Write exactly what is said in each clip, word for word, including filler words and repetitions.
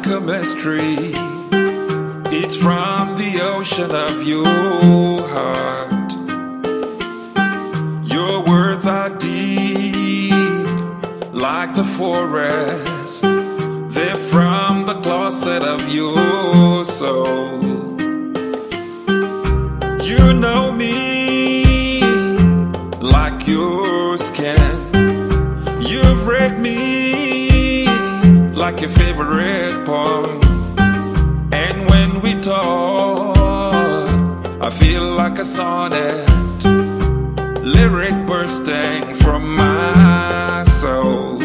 like a mystery. It's from the ocean of your heart. Your words are deep, like the forest. They're from the closet of your soul. You know me like your skin. You've read me like your favorite poem. And when we talk, I feel like a sonnet, lyric bursting from my soul.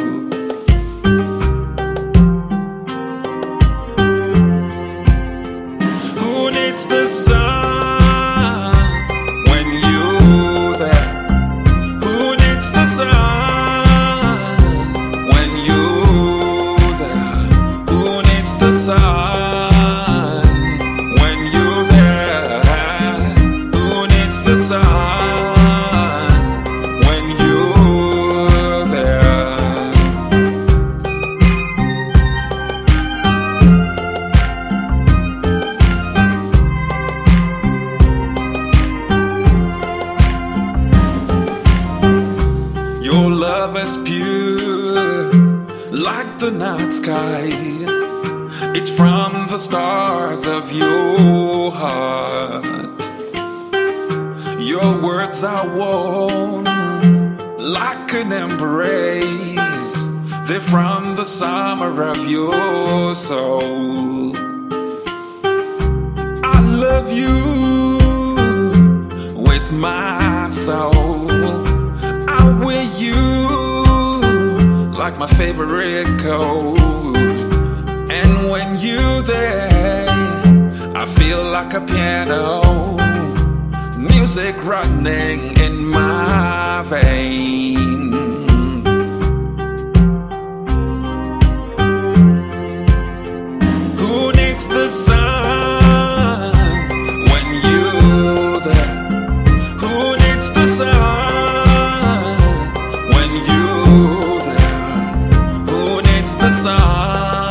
Who needs the sun when you're there? Who needs the sun when you're there? Who needs the sun when you're there? Who needs the sun when you're there? Your love is pure, like the night sky. It's from the stars of your heart. Your words are warm, like an embrace. They're from the summer of your soul. I love you with my soul. I wear you like my favorite coat. And when you're there, I feel like a piano, music running in my veins. Who needs the sun when you're there? Who needs the sun when you're there? Who needs the sun?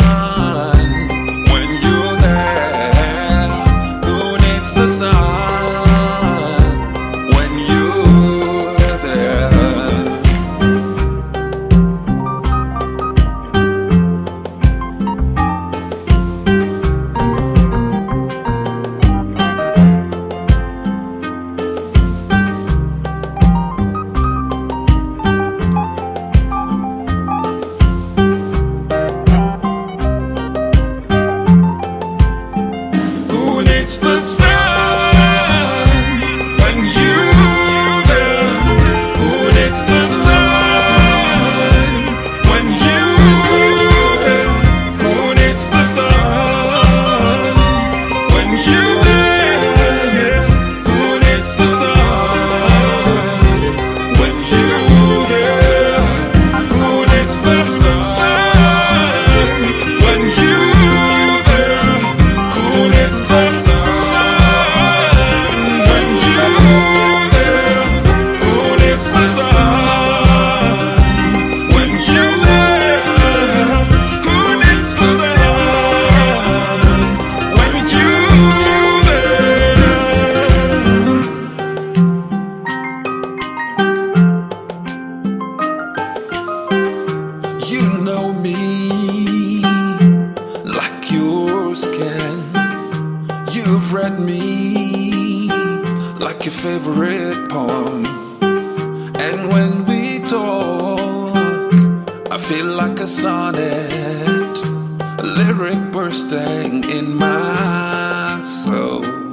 The sun when you're there. Who needs the sun when you're there? Who needs the sun when you're there? Who needs the sun when you're there? Who needs the sun when you're there? Who needs the sun? You know me like your skin. You've read me like your favorite poem. And when we talk, I feel like a sonnet, a lyric bursting in my soul.